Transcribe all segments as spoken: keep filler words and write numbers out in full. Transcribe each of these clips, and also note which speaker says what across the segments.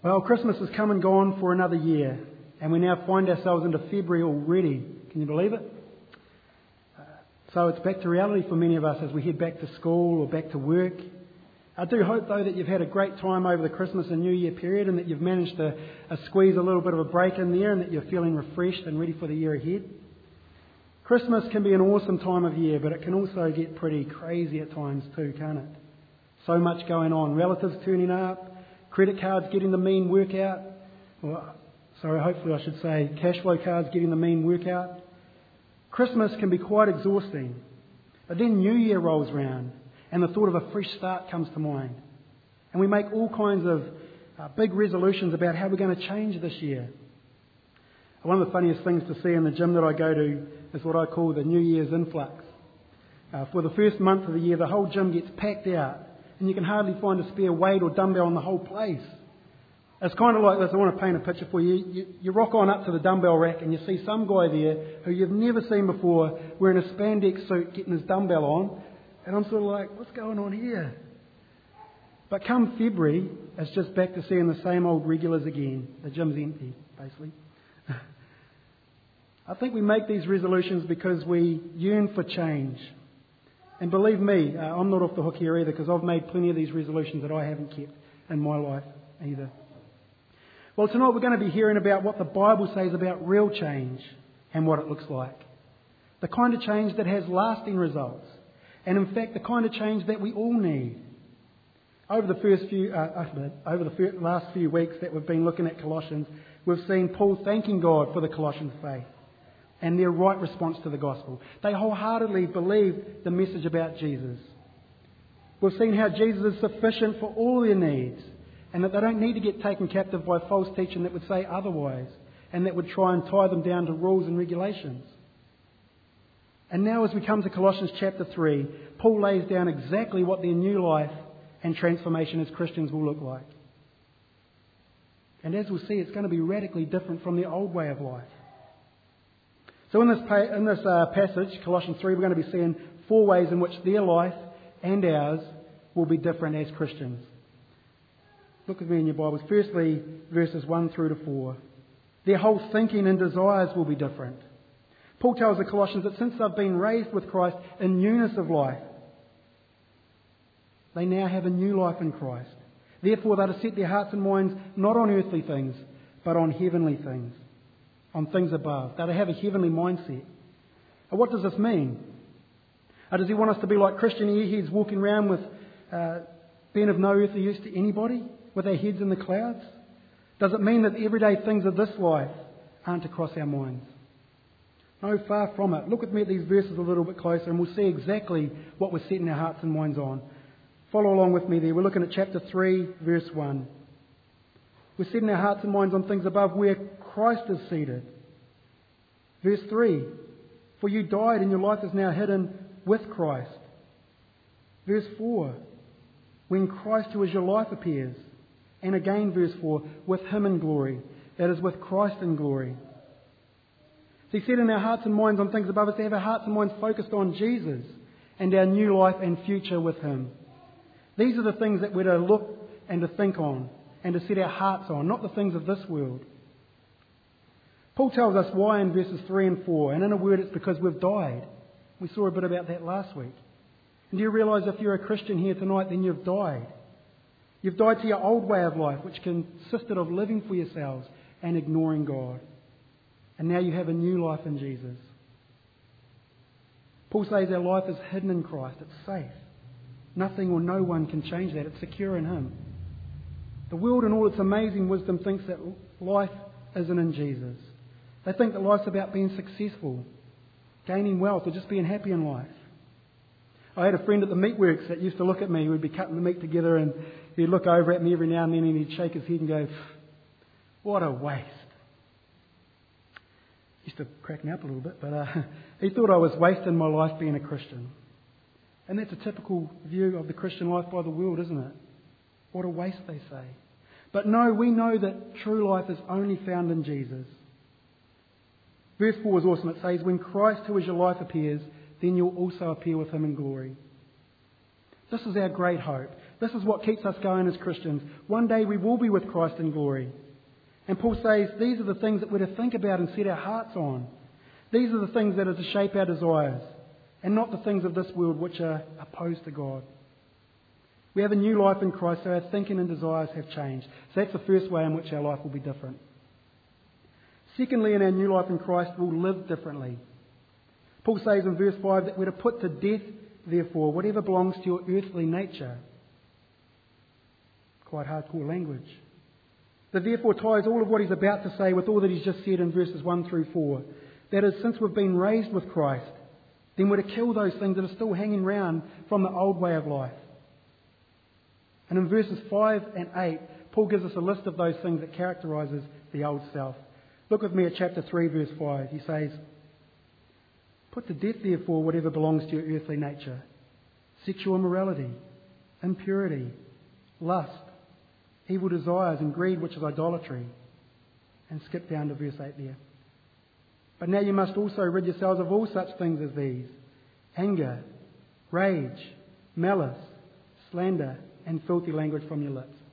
Speaker 1: Well, Christmas has come and gone for another year, and we now find ourselves into February already. Can you believe it? Uh, so it's back to reality for many of us as we head back to school or back to work. I do hope, though, that you've had a great time over the Christmas and New Year period and that you've managed to uh, squeeze a little bit of a break in there and that you're feeling refreshed and ready for the year ahead. Christmas can be an awesome time of year, but it can also get pretty crazy at times too, can't it? So much going on. Relatives turning up, credit cards getting the mean workout. Well, sorry, hopefully I should say cash flow cards getting the mean workout. Christmas can be quite exhausting. But then New Year rolls round and the thought of a fresh start comes to mind. And we make all kinds of uh, big resolutions about how we're going to change this year. One of the funniest things to see in the gym that I go to is what I call the New Year's influx. Uh, for the first month of the year, the whole gym gets packed out and you can hardly find a spare weight or dumbbell in the whole place. It's kind of like this. I want to paint a picture for you. You, you rock on up to the dumbbell rack and you see some guy there who you've never seen before wearing a spandex suit getting his dumbbell on. And I'm sort of like, what's going on here? But come February, it's just back to seeing the same old regulars again. The gym's empty, basically. I think we make these resolutions because we yearn for change. And believe me, uh, I'm not off the hook here either because I've made plenty of these resolutions that I haven't kept in my life either. Well, tonight we're going to be hearing about what the Bible says about real change and what it looks like. The kind of change that has lasting results. And in fact, the kind of change that we all need. Over the first few, uh, over the first, last few weeks that we've been looking at Colossians, we've seen Paul thanking God for the Colossian faith and their right response to the gospel. They wholeheartedly believed the message about Jesus. We've seen how Jesus is sufficient for all their needs and that they don't need to get taken captive by false teaching that would say otherwise and that would try and tie them down to rules and regulations. And now as we come to Colossians chapter three, Paul lays down exactly what their new life and transformation as Christians will look like. And as we'll see, it's going to be radically different from the old way of life. So in this, pa- in this uh, passage, Colossians three, we're going to be seeing four ways in which their life and ours will be different as Christians. Look with me in your Bibles. Firstly, verses one through to four. Their whole thinking and desires will be different. Paul tells the Colossians that since they've been raised with Christ in newness of life, they now have a new life in Christ. Therefore, they're to set their hearts and minds not on earthly things, but on heavenly things, on things above. They're to have a heavenly mindset. And what does this mean? Uh, does he want us to be like Christian airheads walking around with uh, being of no earthly use to anybody, with our heads in the clouds? Does it mean that the everyday things of this life aren't to cross our minds? No, far from it. Look with me at these verses a little bit closer and we'll see exactly what we're setting our hearts and minds on. Follow along with me there. We're looking at chapter three, verse one. We're setting our hearts and minds on things above where Christ is seated. Verse three. For you died and your life is now hidden with Christ. Verse four. When Christ who is your life appears. And again verse four. With Him in glory. That is with Christ in glory. So He said in our hearts and minds on things above us to have our hearts and minds focused on Jesus and our new life and future with Him. These are the things that we're to look and to think on and to set our hearts on, not the things of this world. Paul tells us why in verses three and four, and in a word it's because we've died. We saw a bit about that last week. And do you realise if you're a Christian here tonight, then you've died. You've died to your old way of life, which consisted of living for yourselves and ignoring God. And now you have a new life in Jesus. Paul says our life is hidden in Christ. It's safe. Nothing or no one can change that. It's secure in Him. The world in all its amazing wisdom thinks that life isn't in Jesus. They think that life's about being successful, gaining wealth, or just being happy in life. I had a friend at the meatworks that used to look at me. We'd be cutting the meat together and he'd look over at me every now and then and he'd shake his head and go, what a waste. Used to crack me up a little bit, but uh, he thought I was wasting my life being a Christian. And that's a typical view of the Christian life by the world, isn't it? What a waste, they say. But no, we know that true life is only found in Jesus. Verse four is awesome. It says, when Christ who is your life appears, then you'll also appear with Him in glory. This is our great hope, This is what keeps us going as Christians. One day we will be with Christ in glory. And Paul says these are the things that we're to think about and set our hearts on. These are the things that are to shape our desires, and not the things of this world which are opposed to God. We have a new life in Christ, so our thinking and desires have changed. So that's the first way in which our life will be different. Secondly, in our new life in Christ, we'll live differently. Paul says in verse five that we're to put to death, therefore, whatever belongs to your earthly nature. Quite hardcore language. The therefore ties all of what he's about to say with all that he's just said in verses one through four. That is, since we've been raised with Christ, then we're to kill those things that are still hanging around from the old way of life. And in verses five and eight, Paul gives us a list of those things that characterises the old self. Look with me at chapter three, verse five. He says, put to death, therefore, whatever belongs to your earthly nature. Sexual immorality, impurity, lust, evil desires and greed, which is idolatry. And skip down to verse eight there. But now you must also rid yourselves of all such things as these: anger, rage, malice, slander, and filthy language from your lips.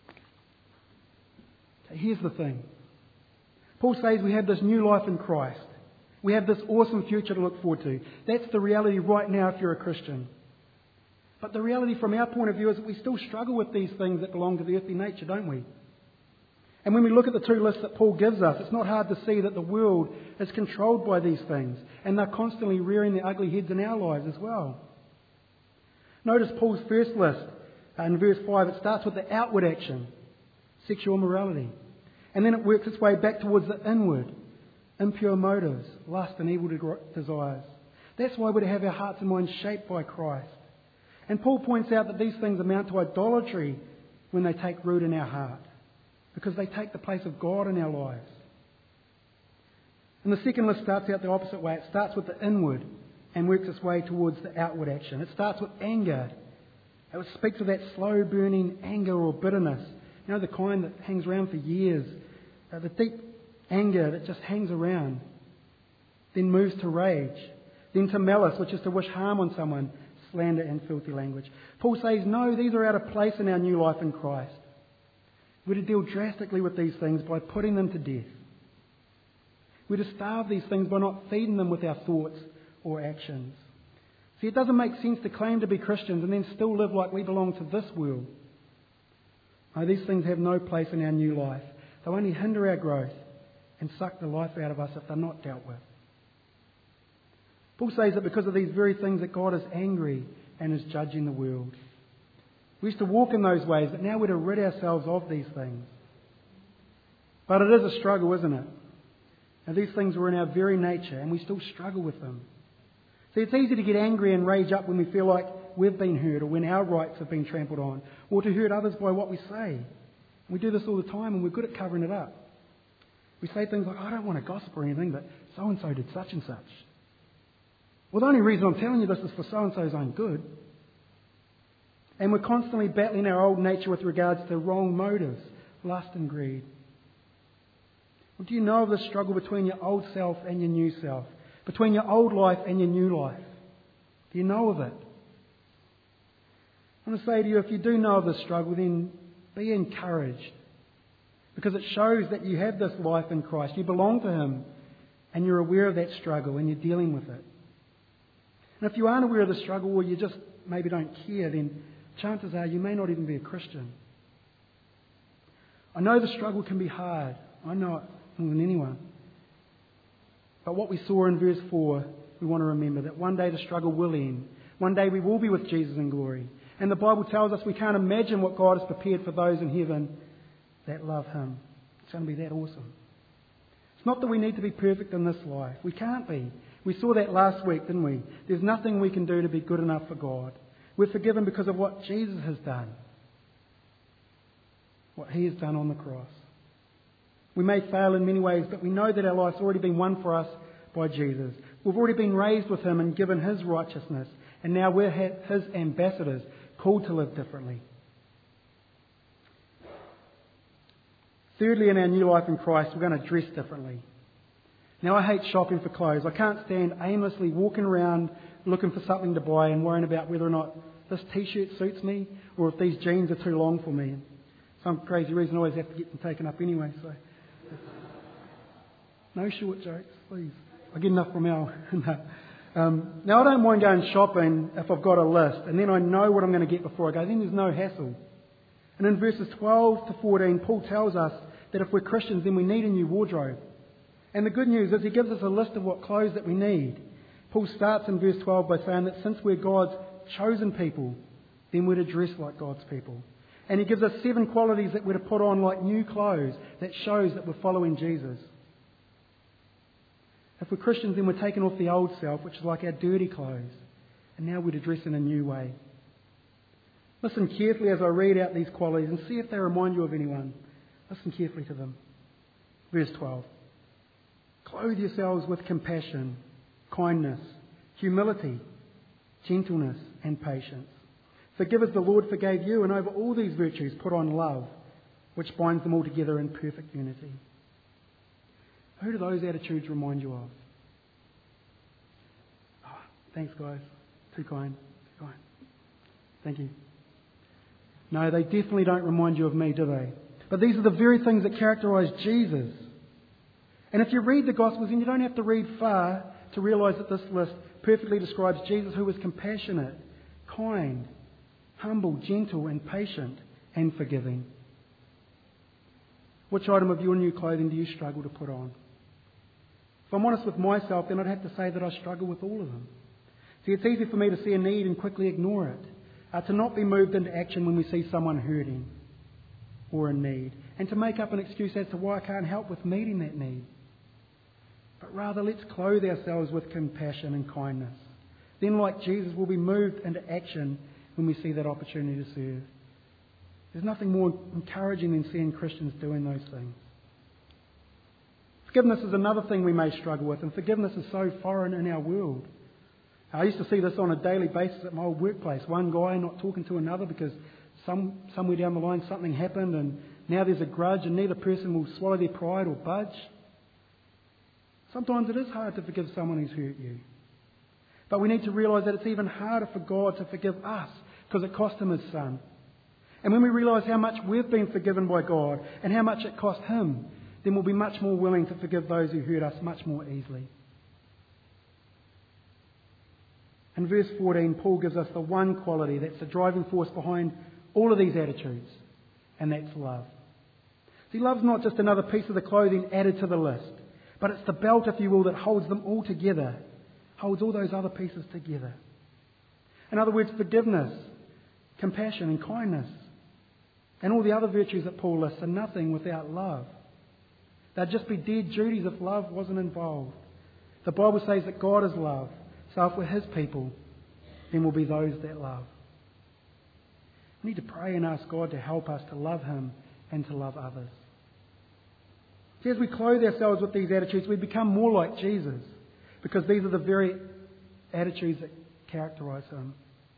Speaker 1: So here's the thing. Paul says we have this new life in Christ. We have this awesome future to look forward to. That's the reality right now if you're a Christian. But the reality from our point of view is that we still struggle with these things that belong to the earthly nature, don't we? And when we look at the two lists that Paul gives us, it's not hard to see that the world is controlled by these things, and they're constantly rearing their ugly heads in our lives as well. Notice Paul's first list in verse five. It starts with the outward action, sexual immorality. And then it works its way back towards the inward, impure motives, lust and evil desires. That's why we're to have our hearts and minds shaped by Christ. And Paul points out that these things amount to idolatry when they take root in our heart, because they take the place of God in our lives. And the second list starts out the opposite way. It starts with the inward and works its way towards the outward action. It starts with anger. It speaks of that slow burning anger or bitterness. You know, the kind that hangs around for years. Uh, the deep anger that just hangs around. Then moves to rage. Then to malice, which is to wish harm on someone. Slander and filthy language. Paul says, no, these are out of place in our new life in Christ. We're to deal drastically with these things by putting them to death. We're to starve these things by not feeding them with our thoughts or actions. See, it doesn't make sense to claim to be Christians and then still live like we belong to this world. No, these things have no place in our new life. They'll only hinder our growth and suck the life out of us if they're not dealt with. Paul says that because of these very things that God is angry and is judging the world. We used to walk in those ways, but now we're to rid ourselves of these things. But it is a struggle, isn't it? And these things were in our very nature, and we still struggle with them. See, it's easy to get angry and rage up when we feel like we've been hurt or when our rights have been trampled on, or to hurt others by what we say. We do this all the time, and we're good at covering it up. We say things like, I don't want to gossip or anything, but so-and-so did such and such. Well, the only reason I'm telling you this is for so-and-so's own good. And we're constantly battling our old nature with regards to wrong motives, lust and greed. Well, do you know of the struggle between your old self and your new self? Between your old life and your new life? Do you know of it? I want to say to you, if you do know of this struggle, then be encouraged. Because it shows that you have this life in Christ. You belong to Him. And you're aware of that struggle and you're dealing with it. And if you aren't aware of the struggle or you just maybe don't care, then chances are you may not even be a Christian. I know the struggle can be hard. I know it more than anyone. But what we saw in verse four, we want to remember that one day the struggle will end. One day we will be with Jesus in glory. And the Bible tells us we can't imagine what God has prepared for those in heaven that love Him. It's going to be that awesome. It's not that we need to be perfect in this life. We can't be. We saw that last week, didn't we? There's nothing we can do to be good enough for God. We're forgiven because of what Jesus has done. What He has done on the cross. We may fail in many ways, but we know that our life's already been won for us by Jesus. We've already been raised with Him and given His righteousness. And now we're His ambassadors, called to live differently. Thirdly, in our new life in Christ, we're going to dress differently. Now, I hate shopping for clothes. I can't stand aimlessly walking around looking for something to buy and worrying about whether or not this t-shirt suits me, or if these jeans are too long for me. Some crazy reason I always have to get them taken up anyway, so. No short jokes, please. I get enough from Al. no. um, now, I don't mind going shopping if I've got a list, and then I know what I'm going to get before I go. Then there's no hassle. And in verses twelve to fourteen, Paul tells us that if we're Christians, then we need a new wardrobe. And the good news is he gives us a list of what clothes that we need. Paul starts in verse twelve by saying that since we're God's chosen people, then we're to dress like God's people. And he gives us seven qualities that we're to put on like new clothes that shows that we're following Jesus. If we're Christians, then we're taking off the old self, which is like our dirty clothes. And now we're to dress in a new way. Listen carefully as I read out these qualities and see if they remind you of anyone. Listen carefully to them. Verse twelve. Clothe yourselves with compassion, kindness, humility, gentleness, and patience. Forgive as the Lord forgave you, and over all these virtues put on love, which binds them all together in perfect unity. Who do those attitudes remind you of? Oh, thanks, guys. Too kind. Too kind. Thank you. No, they definitely don't remind you of me, do they? But these are the very things that characterise Jesus. And if you read the Gospels, then you don't have to read far to realise that this list perfectly describes Jesus, who was compassionate, kind, humble, gentle and patient and forgiving. Which item of your new clothing do you struggle to put on? If I'm honest with myself, then I'd have to say that I struggle with all of them. See, it's easy for me to see a need and quickly ignore it. Uh, to not be moved into action when we see someone hurting or in need. And to make up an excuse as to why I can't help with meeting that need. But rather, let's clothe ourselves with compassion and kindness. Then, like Jesus, we'll be moved into action when we see that opportunity to serve. There's nothing more encouraging than seeing Christians doing those things. Forgiveness is another thing we may struggle with, and forgiveness is so foreign in our world. I used to see this on a daily basis at my old workplace. One guy not talking to another because some somewhere down the line something happened, and now there's a grudge, and neither person will swallow their pride or budge. Sometimes it is hard to forgive someone who's hurt you. But we need to realise that it's even harder for God to forgive us because it cost him his son. And when we realise how much we've been forgiven by God and how much it cost him, then we'll be much more willing to forgive those who hurt us much more easily. In verse fourteen, Paul gives us the one quality that's the driving force behind all of these attitudes, and that's love. See, love's not just another piece of the clothing added to the list, but it's the belt, if you will, that holds them all together, holds all those other pieces together. In other words, forgiveness, compassion and kindness, and all the other virtues that Paul lists are nothing without love. They'd just be dead duties if love wasn't involved. The Bible says that God is love, so if we're his people, then we'll be those that love. We need to pray and ask God to help us to love him and to love others. See, as we clothe ourselves with these attitudes, we become more like Jesus, because these are the very attitudes that characterise him.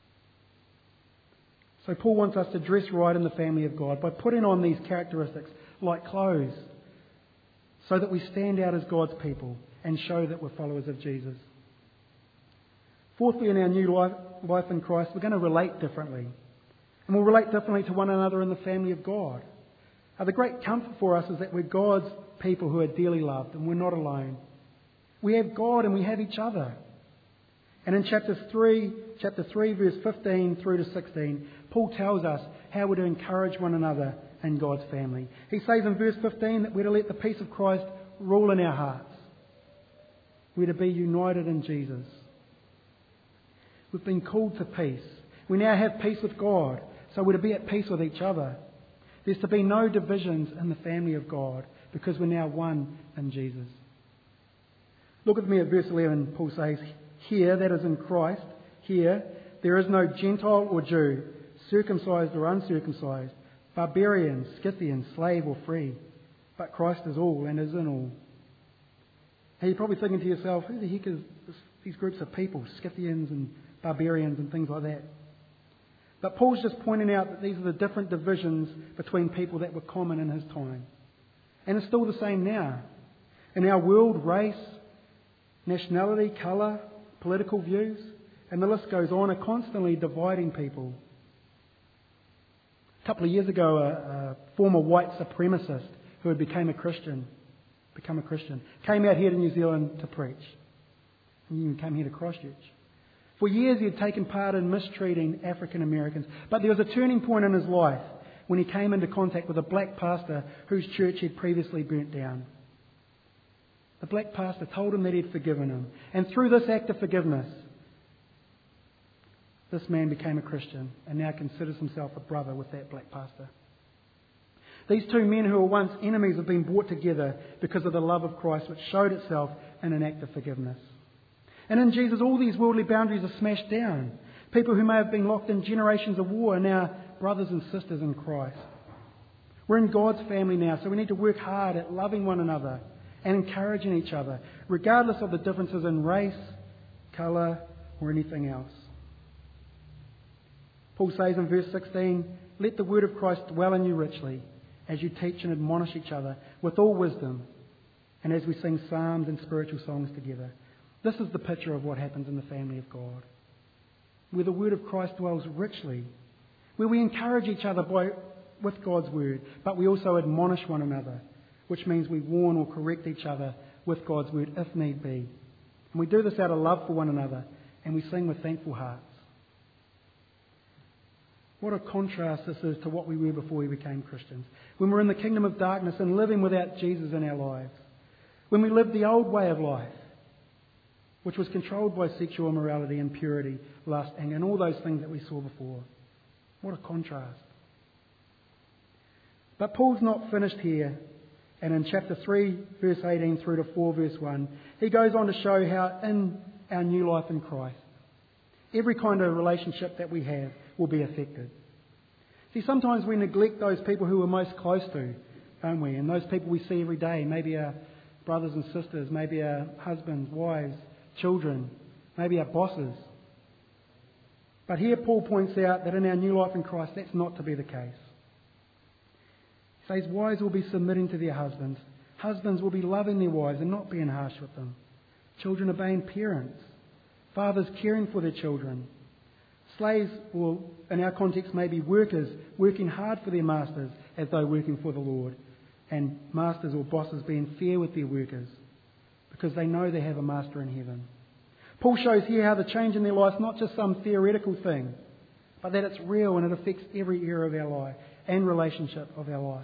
Speaker 1: So Paul wants us to dress right in the family of God by putting on these characteristics like clothes, so that we stand out as God's people and show that we're followers of Jesus. Fourthly, in our new life, life in Christ, we're going to relate differently. And we'll relate differently to one another in the family of God. Uh, the great comfort for us is that we're God's people who are dearly loved, and we're not alone. We have God and we have each other. And in chapter three, chapter three, verse fifteen through to sixteen, Paul tells us how we're to encourage one another in God's family. He says in verse fifteen that we're to let the peace of Christ rule in our hearts. We're to be united in Jesus. We've been called to peace. We now have peace with God, so we're to be at peace with each other. There's to be no divisions in the family of God, because we're now one in Jesus. Look with me at verse eleven. Paul says, here, that is in Christ, here, there is no Gentile or Jew, circumcised or uncircumcised, barbarian, Scythian, slave or free, but Christ is all and is in all. And you're probably thinking to yourself, who the heck is this, these groups of people, Scythians and barbarians and things like that? But Paul's just pointing out that these are the different divisions between people that were common in his time. And it's still the same now. In our world, race, nationality, colour, political views, and the list goes on, are constantly dividing people. A couple of years ago, a, a former white supremacist who had become a Christian, become a Christian, came out here to New Zealand to preach. And he came here to Christchurch. For years he had taken part in mistreating African Americans, but there was a turning point in his life when he came into contact with a black pastor whose church he'd previously burnt down. The black pastor told him that he'd forgiven him, and through this act of forgiveness, this man became a Christian and now considers himself a brother with that black pastor. These two men who were once enemies have been brought together because of the love of Christ, which showed itself in an act of forgiveness. And in Jesus, all these worldly boundaries are smashed down. People who may have been locked in generations of war are now brothers and sisters in Christ. We're in God's family now, so we need to work hard at loving one another and encouraging each other, regardless of the differences in race, colour, or anything else. Paul says in verse sixteen, "Let the word of Christ dwell in you richly, as you teach and admonish each other with all wisdom, and as we sing psalms and spiritual songs together." This is the picture of what happens in the family of God, where the word of Christ dwells richly, where we encourage each other by, with God's word, but we also admonish one another, which means we warn or correct each other with God's word if need be. And we do this out of love for one another, and we sing with thankful hearts. What a contrast this is to what we were before we became Christians. When we're in the kingdom of darkness and living without Jesus in our lives. When we lived the old way of life, which was controlled by sexual immorality, impurity, lust, anger, and all those things that we saw before. What a contrast. But Paul's not finished here. And in chapter three, verse eighteen through to four, verse one, he goes on to show how in our new life in Christ, every kind of relationship that we have will be affected. See, sometimes we neglect those people who we're most close to, don't we? And those people we see every day, maybe our brothers and sisters, maybe our husbands, wives, children, maybe our bosses. But here Paul points out that in our new life in Christ, that's not to be the case. He says wives will be submitting to their husbands. Husbands will be loving their wives and not being harsh with them. Children obeying parents. Fathers caring for their children. Slaves will, in our context, may be workers working hard for their masters as though working for the Lord. And masters or bosses being fair with their workers because they know they have a master in heaven. Paul shows here how the change in their life is not just some theoretical thing, but that it's real and it affects every area of our life and relationship of our life.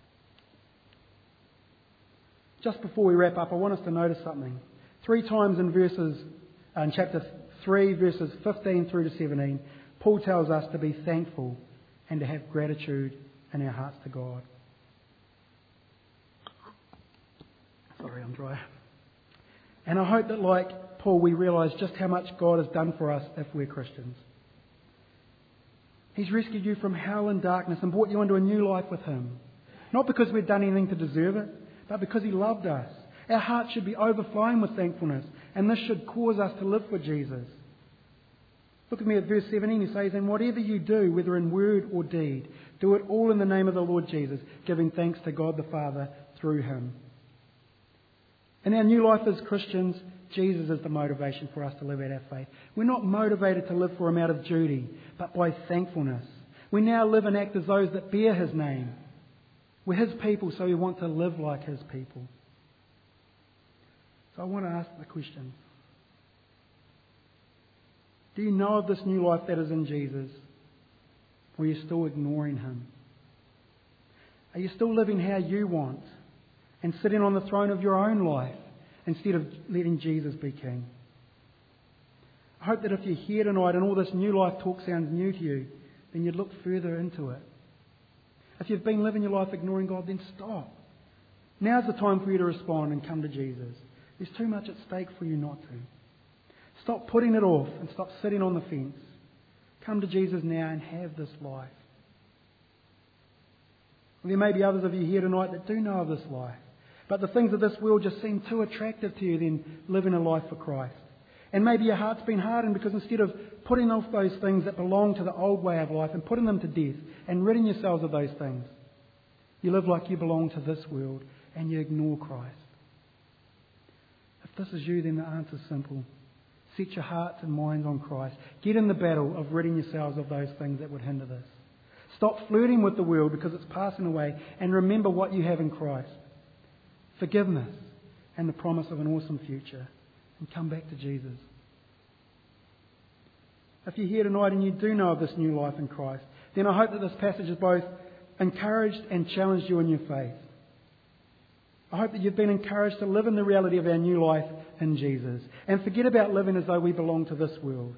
Speaker 1: Just before we wrap up, I want us to notice something. Three times in verses, uh, in chapter three, verses fifteen through to seventeen, Paul tells us to be thankful and to have gratitude in our hearts to God. Sorry, I'm dry. And I hope that, like Paul, we realise just how much God has done for us if we're Christians. He's rescued you from hell and darkness and brought you into a new life with Him. Not because we've done anything to deserve it, but because He loved us. Our hearts should be overflowing with thankfulness, and this should cause us to live for Jesus. Look at me at verse seventeen. He says, "And whatever you do, whether in word or deed, do it all in the name of the Lord Jesus, giving thanks to God the Father through Him." In our new life as Christians, Jesus is the motivation for us to live out our faith. We're not motivated to live for Him out of duty, but by thankfulness. We now live and act as those that bear His name. We're His people, so we want to live like His people. So I want to ask the question. Do you know of this new life that is in Jesus? Or are you still ignoring Him? Are you still living how you want and sitting on the throne of your own life instead of letting Jesus be King? I hope that if you're here tonight and all this new life talk sounds new to you, then you'd look further into it. If you've been living your life ignoring God, then stop. Now's the time for you to respond and come to Jesus. There's too much at stake for you not to. Stop putting it off and stop sitting on the fence. Come to Jesus now and have this life. There may be others of you here tonight that do know of this life, but the things of this world just seem too attractive to you than living a life for Christ. And maybe your heart's been hardened because instead of putting off those things that belong to the old way of life and putting them to death and ridding yourselves of those things, you live like you belong to this world and you ignore Christ. If this is you, then the answer's simple. Set your hearts and minds on Christ. Get in the battle of ridding yourselves of those things that would hinder this. Stop flirting with the world because it's passing away, and remember what you have in Christ. Forgiveness and the promise of an awesome future. And come back to Jesus. If you're here tonight and you do know of this new life in Christ, then I hope that this passage has both encouraged and challenged you in your faith. I hope that you've been encouraged to live in the reality of our new life in Jesus and forget about living as though we belong to this world.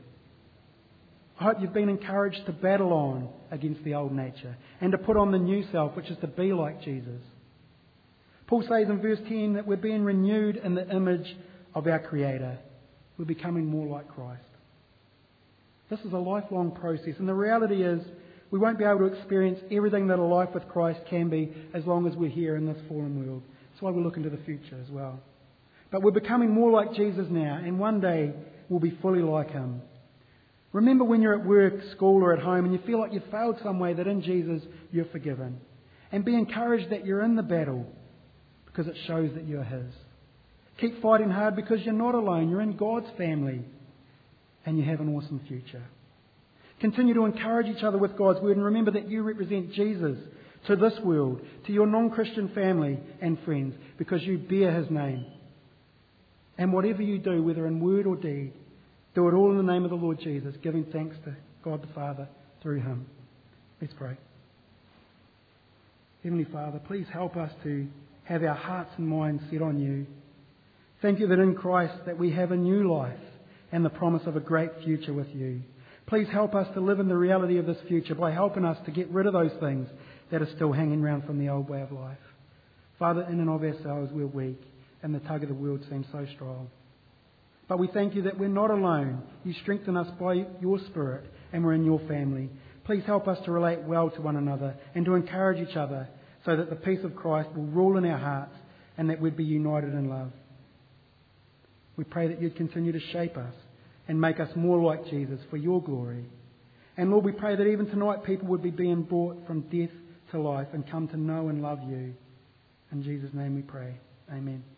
Speaker 1: I hope you've been encouraged to battle on against the old nature and to put on the new self, which is to be like Jesus. Paul says in verse ten that we're being renewed in the image of our Creator. We're becoming more like Christ. This is a lifelong process, and the reality is we won't be able to experience everything that a life with Christ can be as long as we're here in this fallen world. That's why we look into the future as well. But we're becoming more like Jesus now, and one day we'll be fully like Him. Remember when you're at work, school or at home and you feel like you've failed some way, that in Jesus you're forgiven. And be encouraged that you're in the battle because it shows that you're His. Keep fighting hard because you're not alone. You're in God's family and you have an awesome future. Continue to encourage each other with God's Word, and remember that you represent Jesus to this world, to your non-Christian family and friends, because you bear His name. And whatever you do, whether in word or deed, do it all in the name of the Lord Jesus, giving thanks to God the Father through Him. Let's pray. Heavenly Father, please help us to have our hearts and minds set on You. Thank You that in Christ that we have a new life and the promise of a great future with You. Please help us to live in the reality of this future by helping us to get rid of those things that are still hanging around from the old way of life. Father, in and of ourselves we're weak, and the tug of the world seems so strong. But we thank You that we're not alone. You strengthen us by Your Spirit, and we're in Your family. Please help us to relate well to one another and to encourage each other so that the peace of Christ will rule in our hearts and that we'd be united in love. We pray that You'd continue to shape us and make us more like Jesus for Your glory. And Lord, we pray that even tonight people would be being brought from death to life and come to know and love You. In Jesus' name we pray. Amen.